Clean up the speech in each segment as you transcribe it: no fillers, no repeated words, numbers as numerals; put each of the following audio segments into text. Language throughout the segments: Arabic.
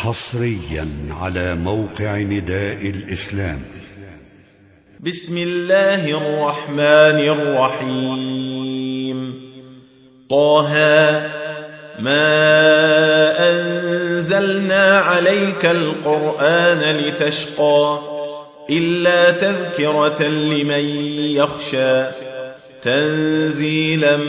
حصريا على موقع نداء الإسلام. بسم الله الرحمن الرحيم. طه ما أنزلنا عليك القرآن لتشقى إلا تذكرة لمن يخشى تنزيلا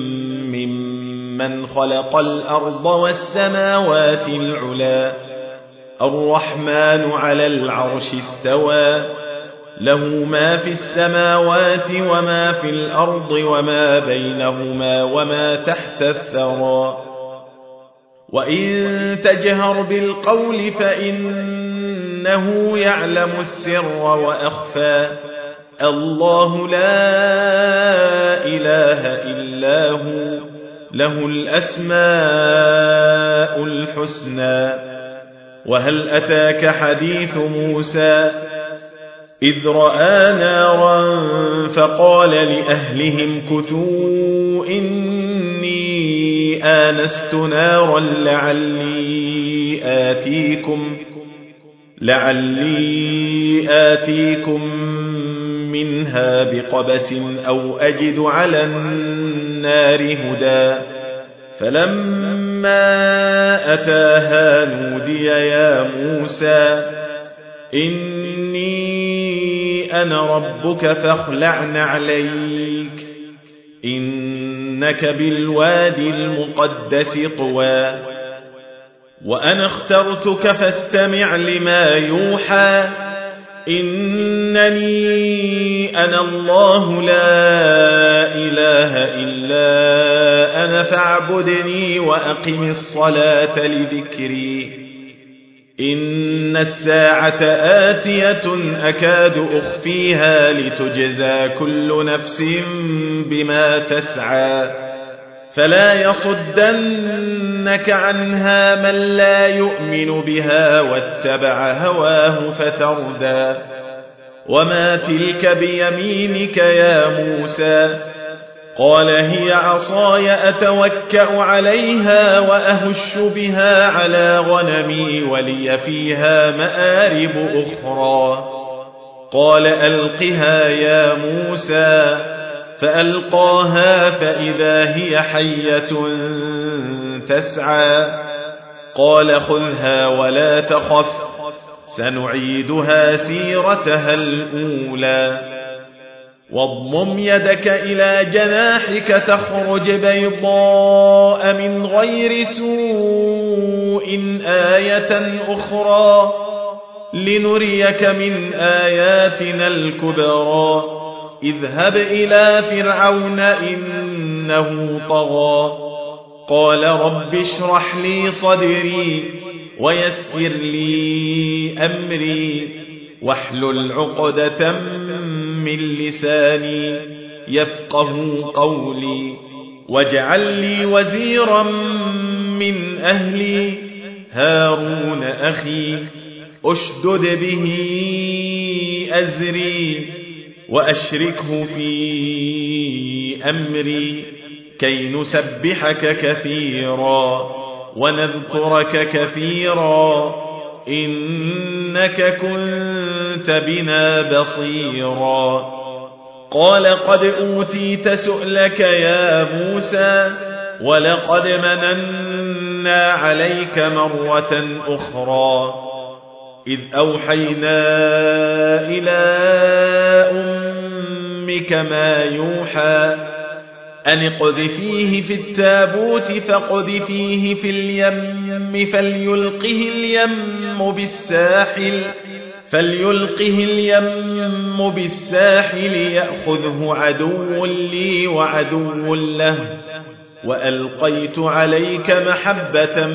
ممن خلق الأرض والسماوات العلا الرحمن على العرش استوى له ما في السماوات وما في الأرض وما بينهما وما تحت الثرى وإن تجهر بالقول فإنه يعلم السر وأخفى الله لا إله إلا هو له الأسماء الحسنى. وهل أتاك حديث موسى إذ رأى نارا فقال لأهلهم كثوا إني آنست نارا لعلي آتيكم منها بقبس أو أجد على النار هدى فلما أتاها نودي يا موسى إني أنا ربك فاخلع نعليك إنك بالوادي المقدس طوى وأنا اخترتك فاستمع لما يوحى إنني أنا الله لا إله إلا أنا فاعبدني وأقم الصلاة لذكري إن الساعة آتية أكاد أخفيها لتجزى كل نفس بما تسعى فلا يصدنك عنها من لا يؤمن بها واتبع هواه فتردى وما تلك بيمينك يا موسى قال هي عصاي أتوكأ عليها وأهش بها على غنمي ولي فيها مآرب أخرى قال ألقها يا موسى فألقاها فإذا هي حية تسعى قال خذها ولا تخف سنعيدها سيرتها الأولى واضمم يدك إلى جناحك تخرج بيضاء من غير سوء آية أخرى لنريك من آياتنا الكبرى اذهب إلى فرعون إنه طغى قال رب اشرح لي صدري ويسر لي أمري واحلل عقدة من لساني يفقه قولي واجعل لي وزيرا من أهلي هارون أخي أشدد به أزري وأشركه في أمري كي نسبحك كثيرا ونذكرك كثيرا إنك كنت بنا بصيرا قال قد أوتيت سؤلك يا موسى ولقد مننا عليك مرة أخرى إذ أوحينا إلى أمك ما يوحى أن اقذفيه في التابوت فاقذفيه في اليم فليلقه اليم بالساحل يأخذه عدو لي وعدو له وألقيت عليك محبة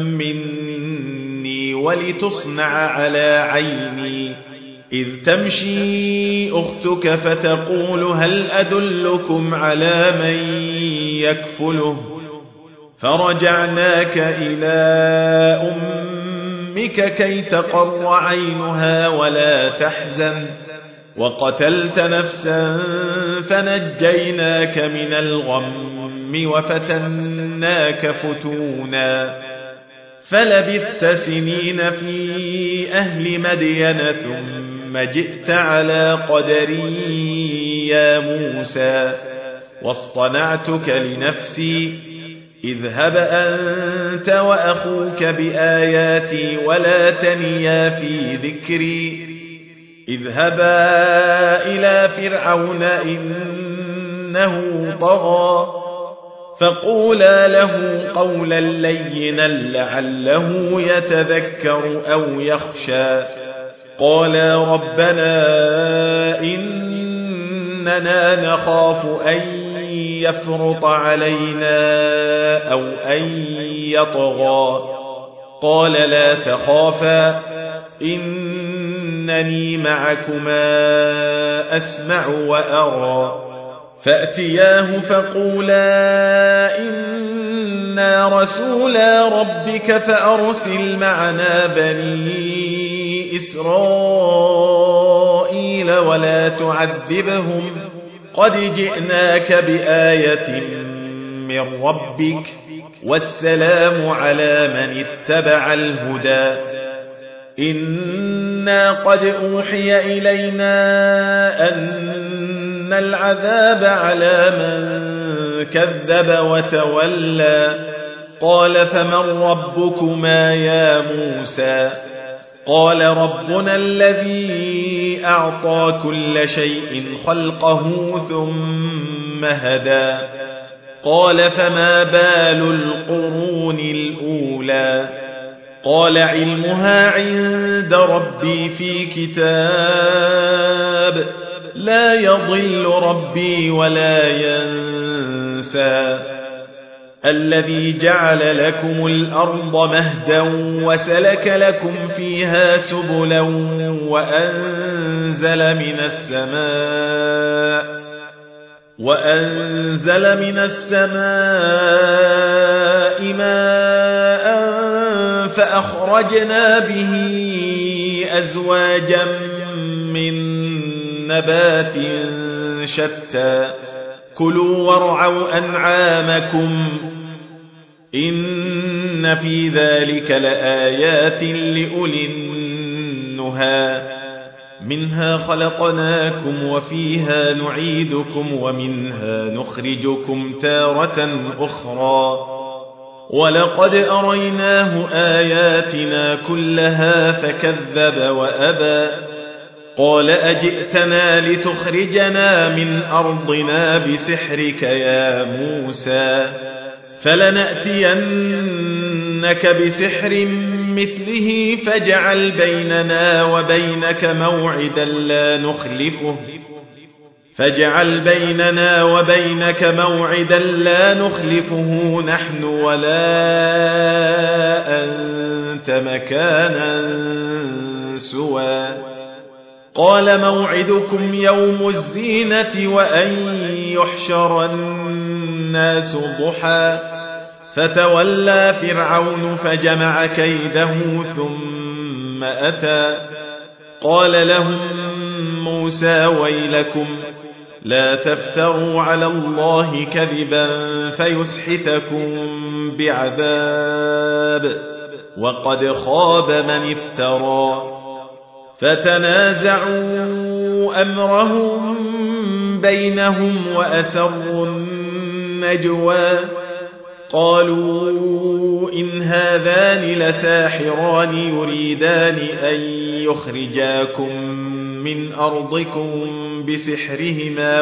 مني ولتصنع على عيني إذ تمشي أختك فتقول هل أدلكم على من يكفله فرجعناك إلى أمك كي تقر عينها ولا تحزن وقتلت نفسا فنجيناك من الغم وفتناك فتونا فلبثت سنين في أهل مدين ثم جئت على قدري يا موسى واصطنعتك لنفسي اذهب أنت وأخوك بآياتي ولا تنيا في ذكري اذهبا إلى فرعون إنه طغى فقولا له قولا لينا لعله يتذكر أو يخشى قالا ربنا إننا نخاف أن يفرط علينا أو أن يطغى قال لا تخافا إنني معكما أسمع وأرى فأتياه فقولا إنا رسولا ربك فأرسل معنا بني إسرائيل ولا تعذبهم قد جئناك بآية من ربك والسلام على من اتبع الهدى إنا قد أوحي إلينا أن العذاب على من كذب وتولى قال فمن ربكما يا موسى قال ربنا الذي أعطى كل شيء خلقه ثم هدى قال فما بال القرون الأولى قال علمها عند ربي في كتاب لا يضل ربي ولا ينسى الذي جعل لكم الأرض مهدا وسلك لكم فيها سبلا وأنزل من السماء ماء فأخرجنا به أزواجا من نبات شتى كلوا وارعوا أنعامكم إن في ذلك لآيات لأولي النهى منها خلقناكم وفيها نعيدكم ومنها نخرجكم تارة أخرى ولقد أريناه آياتنا كلها فكذب وأبى قال أجئتنا لتخرجنا من أرضنا بسحرك يا موسى فلنأتينك بسحر مثله فاجعل بيننا وبينك موعدا لا نخلفه نحن ولا أنت مكانا سوى قال موعدكم يوم الزينة وأن يحشر الناس ضحى فتولى فرعون فجمع كيده ثم أتى قال لهم موسى ويلكم لا تفتروا على الله كذبا فيسحتكم بعذاب وقد خاب من افترى فتنازعوا أمرهم بينهم وأسروا النجوى قالوا إن هذان لساحران يريدان أن يخرجاكم من أرضكم بسحرهما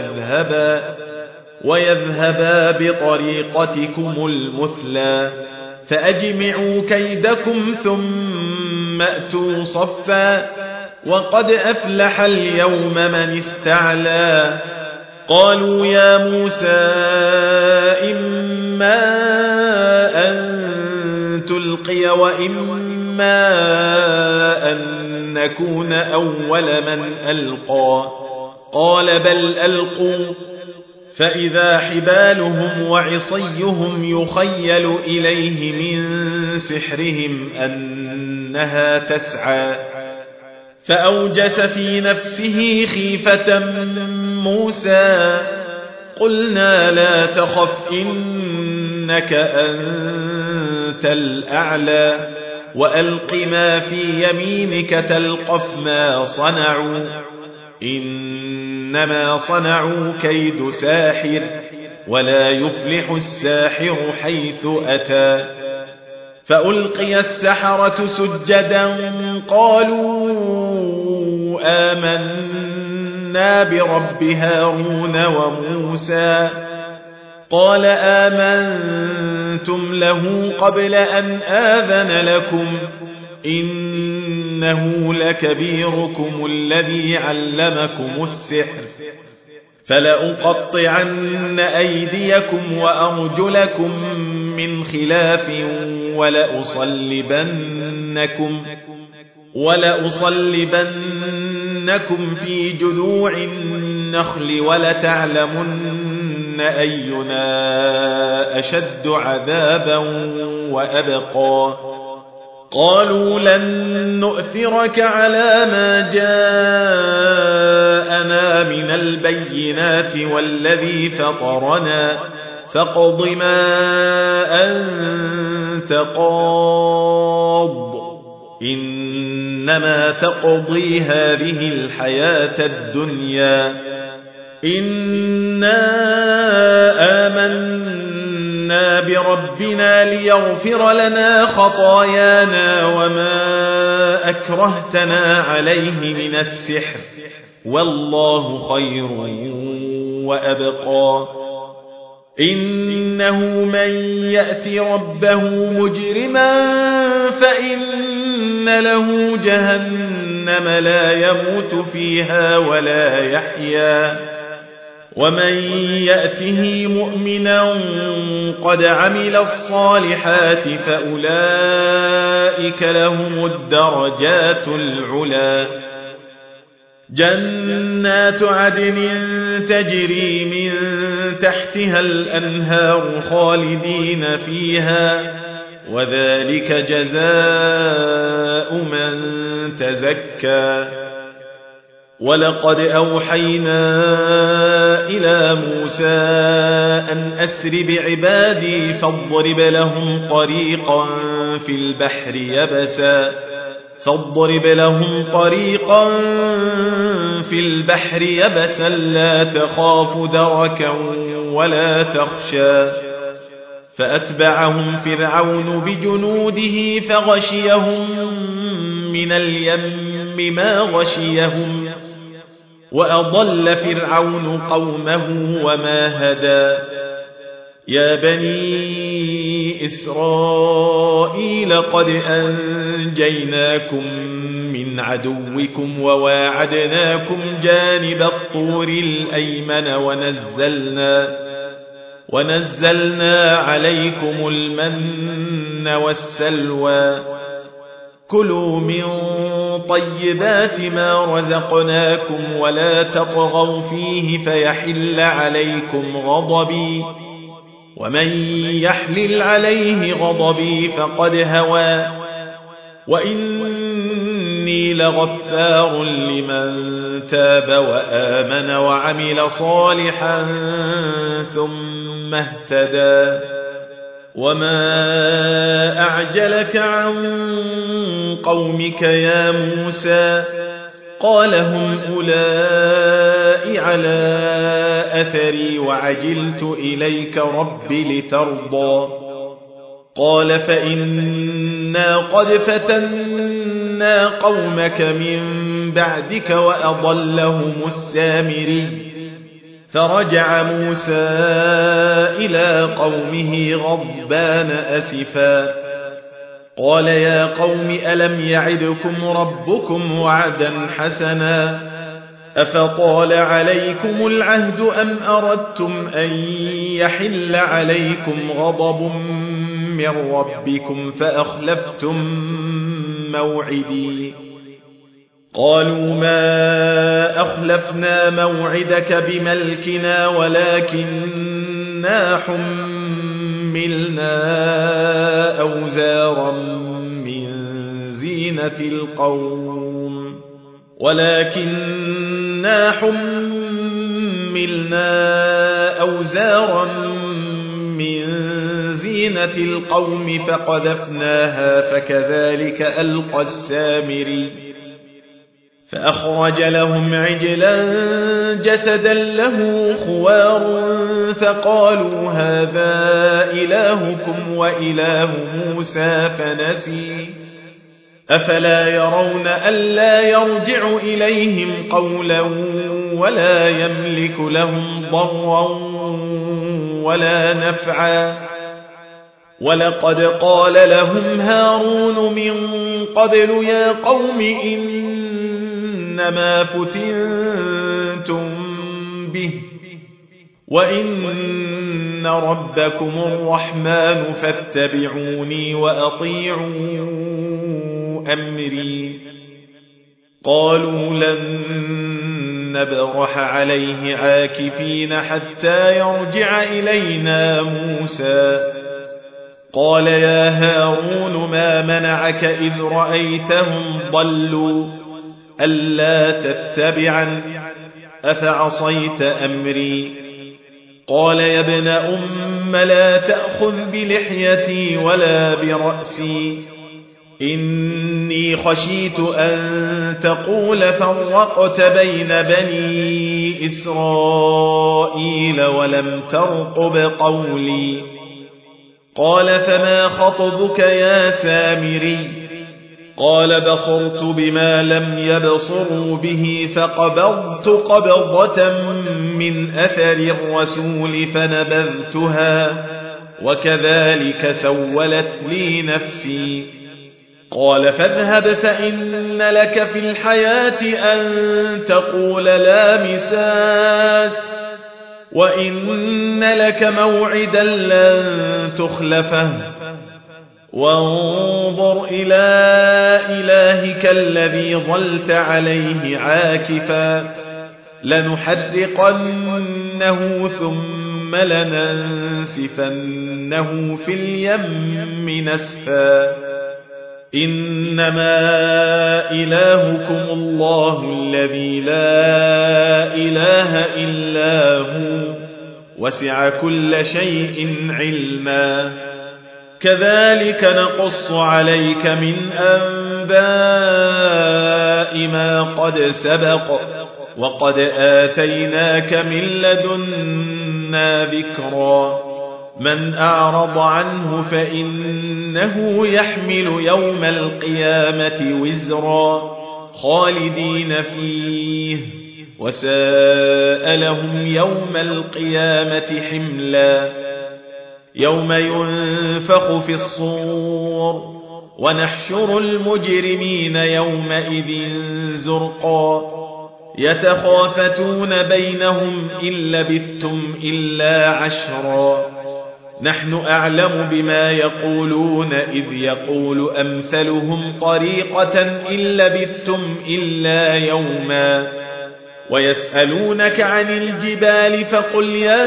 ويذهبا بطريقتكم المثلى فأجمعوا كيدكم ثم أتوا صفا وقد أفلح اليوم من استعلى قالوا يا موسى إما أن تلقي وإما أن نكون أول من ألقى قال بل ألقوا فإذا حبالهم وعصيهم يخيل إليه من سحرهم أنها تسعى فأوجس في نفسه خيفة موسى قلنا لا تخف إنك أنت أنت الأعلى وألق ما في يمينك تلقف ما صنعوا إنما صنعوا كيد ساحر ولا يفلح الساحر حيث أتى فألقي السحرة سجدا قالوا آمنا برب هارون وموسى قال آمنتم له قبل أن آذن لكم إنه لكبيركم الذي علمكم السحر فلأقطعن أيديكم وأرجلكم من خلاف ولأصلبنكم في جذوع النخل ولتعلمن أينا أشد عذابا وأبقى قالوا لن نؤثرك على ما جاءنا من البينات والذي فطرنا فاقض ما أنت قاض إنما تقضي هذه الحياة الدنيا إنا آمنا بربنا ليغفر لنا خطايانا وما أكرهتنا عليه من السحر والله خير وأبقى إنه من يأتي ربه مجرما فإن له جهنم لا يموت فيها ولا يحيا ومن يأته مؤمنا قد عمل الصالحات فأولئك لهم الدرجات العلى جنات عدن تجري من تحتها الأنهار خالدين فيها وذلك جزاء من تزكى ولقد أوحينا إلى موسى أن أسر بعبادي فاضرب لهم طريقا في البحر يبسا لا تخاف دركا ولا تخشى فأتبعهم فرعون بجنوده فغشيهم من اليم ما غشيهم وأضل فرعون قومه وما هدى يا بني إسرائيل قد أنجيناكم من عدوكم وواعدناكم جانب الطور الأيمن ونزلنا عليكم المن والسلوى كلوا من طيبات ما رزقناكم ولا تطغوا فيه فيحل عليكم غضبي ومن يحلل عليه غضبي فقد هوى وإني لغفار لمن تاب وآمن وعمل صالحا ثم اهتدى وما أعجلك عن قومك يا موسى قال هم أولئك على أثري وعجلت إليك رب لترضى قال فإنا قد فتنا قومك من بعدك وأضلهم السامري فرجع موسى إلى قومه غضبان أسفا قال يا قوم ألم يعدكم ربكم وعدا حسنا أفطال عليكم العهد أم أردتم أن يحل عليكم غضب من ربكم فأخلفتم موعدي قالوا ما أخلفنا موعدك بملكنا ولكننا حملنا أوزارا من زينة زينة القوم فقذفناها فكذلك ألقى السامري فأخرج لهم عجلا جسدا له خوار فقالوا هذا إلهكم وإله موسى فنسي أفلا يرون ألا يرجع إليهم قولا ولا يملك لهم ضرا ولا نفعا ولقد قال لهم هارون من قبل يا قوم إنما فتنتم به وإن ربكم الرحمن فاتبعوني وأطيعوا أمري قالوا لن نبرح عليه عاكفين حتى يرجع إلينا موسى قال يا هارون ما منعك إذ رأيتهم ضلوا ألا تتبعا أفعصيت أمري قال يا ابن أم لا تأخذ بلحيتي ولا برأسي إني خشيت أن تقول فرقت بين بني إسرائيل ولم ترقب قولي قال فما خطبك يا سامري قال بصرت بما لم يبصروا به فقبضت قبضة من أثر الرسول فنبذتها وكذلك سولت لي نفسي قال فاذهب فإن لك في الحياة أن تقول لا مساس وإن لك موعدا لن تخلفه وانظر إلى إلهك الذي ظلت عليه عاكفا لنحرقنه ثم لننسفنه في اليم نسفا إنما إلهكم الله الذي لا إله إلا هو وسع كل شيء علما كذلك نقص عليك من أنباء ما قد سبق وقد آتيناك من لدنا ذكرا من أعرض عنه فإنه يحمل يوم القيامة وزرا خالدين فيه وساء لهم يوم القيامة حملا يوم ينفخ في الصور ونحشر المجرمين يومئذ زرقا يتخافتون بينهم إن لبثتم إلا عشرا نحن أعلم بما يقولون إذ يقول أمثلهم طريقة إن لبثتم إلا يوما ويسألونك عن الجبال فقل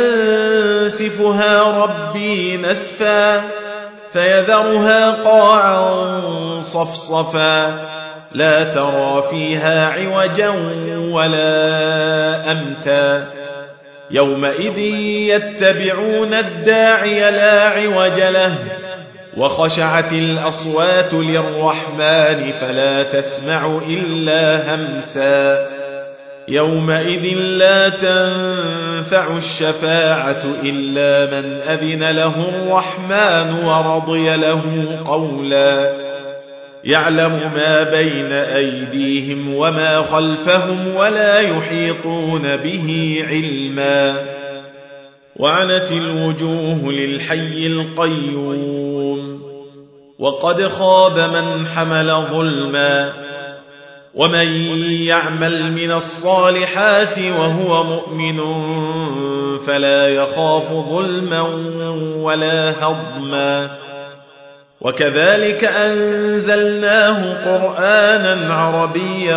ينسفها ربي نسفا فيذرها قاعا صفصفا لا ترى فيها عوجا ولا أمتا يومئذ يتبعون الداعي لا عوج له وخشعت الأصوات للرحمن فلا تسمع إلا همسا يومئذ لا تنفع الشفاعة إلا من أذن له الرحمن ورضي له قولا يعلم ما بين أيديهم وما خلفهم ولا يحيطون به علما وعنت الوجوه للحي القيوم وقد خاب من حمل ظلما ومن يعمل من الصالحات وهو مؤمن فلا يخاف ظلما ولا هضما وكذلك أنزلناه قرآنا عربيا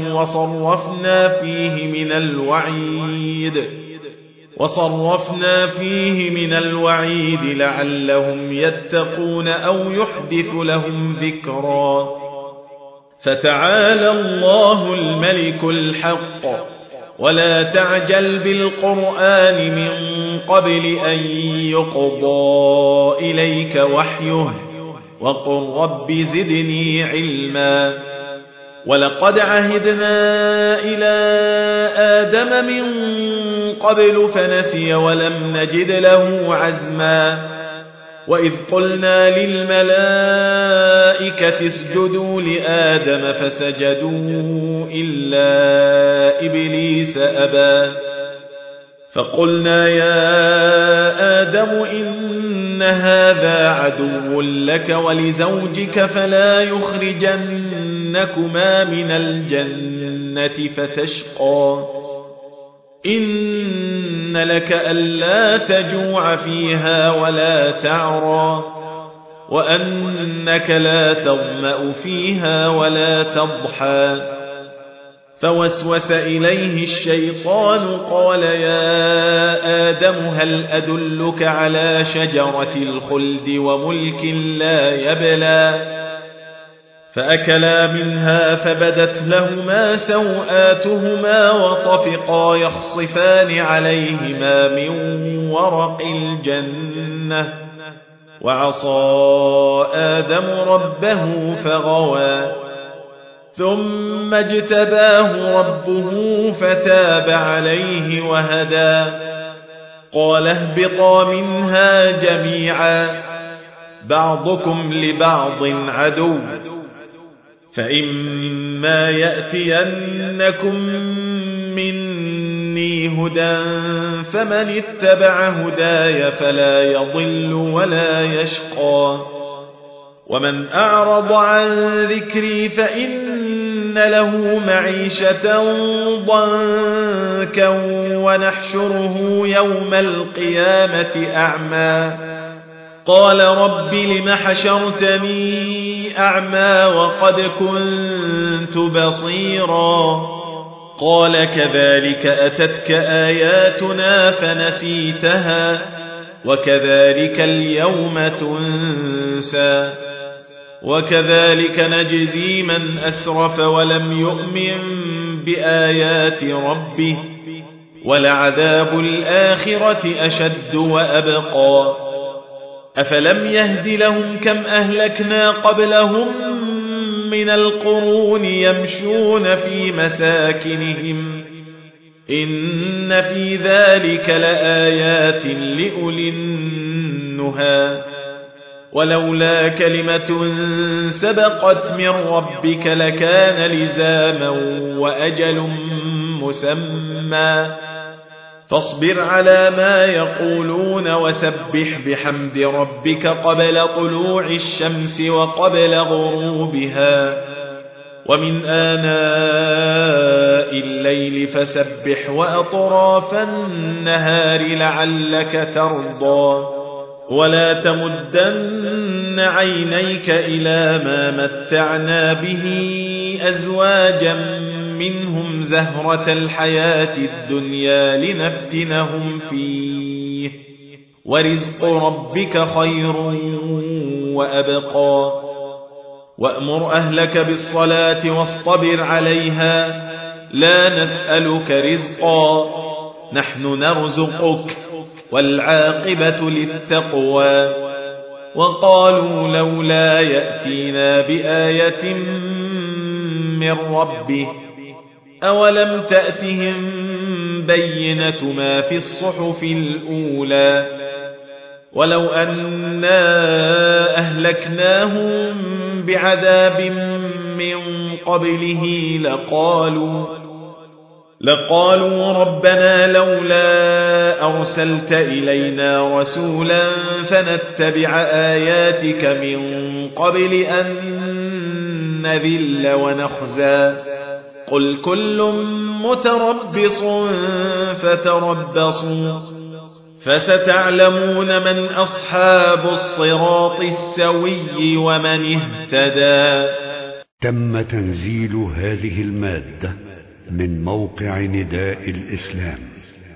وصرفنا فيه من الوعيد لعلهم يتقون أو يحدث لهم ذكرا فتعالى الله الملك الحق ولا تعجل بالقرآن من قبل أن يقضى إليك وحيه وقل رب زدني علما ولقد عهدنا إلى آدم من قبل فنسي ولم نجد له عزما وإذ قلنا للملائكة اسجدوا لآدم فسجدوا إلا إبليس أبى فقلنا يا آدم إن هذا عدو لك ولزوجك فلا يخرجنكما من الجنة فتشقى إن لك ألا تجوع فيها ولا تعرى وأنك لا تظمأ فيها ولا تضحى فوسوس إليه الشيطان قال يا آدم هل أدلك على شجرة الخلد وملك لا يبلى فأكلا منها فبدت لهما سوآتهما وطفقا يخصفان عليهما من ورق الجنة وعصى آدم ربه فغوى ثم اجتباه ربه فتاب عليه وهدى قال اهبطا منها جميعا بعضكم لبعض عدو فإما يأتينكم مني هدى فمن اتبع هداي فلا يضل ولا يشقى ومن أعرض عن ذكري فإن له معيشة ضنكا ونحشره يوم القيامة أعمى قال رب لم حشرتني أعمى وقد كنت بصيرا قال كذلك أتتك آياتنا فنسيتها وكذلك اليوم تنسى وكذلك نجزي من أسرف ولم يؤمن بآيات ربه ولعذاب الآخرة أشد وأبقى أفلم يهد لهم كم أهلكنا قبلهم من القرون يمشون في مساكنهم إن في ذلك لآيات لأولي النهى ولولا كلمة سبقت من ربك لكان لزاما وأجل مسمى فاصبر على ما يقولون وسبح بحمد ربك قبل طلوع الشمس وقبل غروبها ومن آناء الليل فسبح وأطراف النهار لعلك ترضى ولا تمدن عينيك إلى ما متعنا به أزواجا منهم زهرة الحياة الدنيا لنفتنهم فيه ورزق ربك خير وأبقى وأمر أهلك بالصلاة واصطبر عليها لا نسألك رزقا نحن نرزقك والعاقبة للتقوى وقالوا لولا يأتينا بآية من ربه أولم تأتهم بينة ما في الصحف الأولى ولو أنا أهلكناهم بعذاب من قبله لقالوا ربنا لولا أرسلت إلينا رسولا فنتبع آياتك من قبل أن نذل ونخزى قل كل متربص فتربصوا فستعلمون من أصحاب الصراط السوي ومن اهتدى. تم تنزيل هذه المادة من موقع نداء الإسلام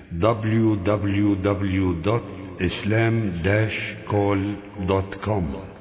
www.islam-call.com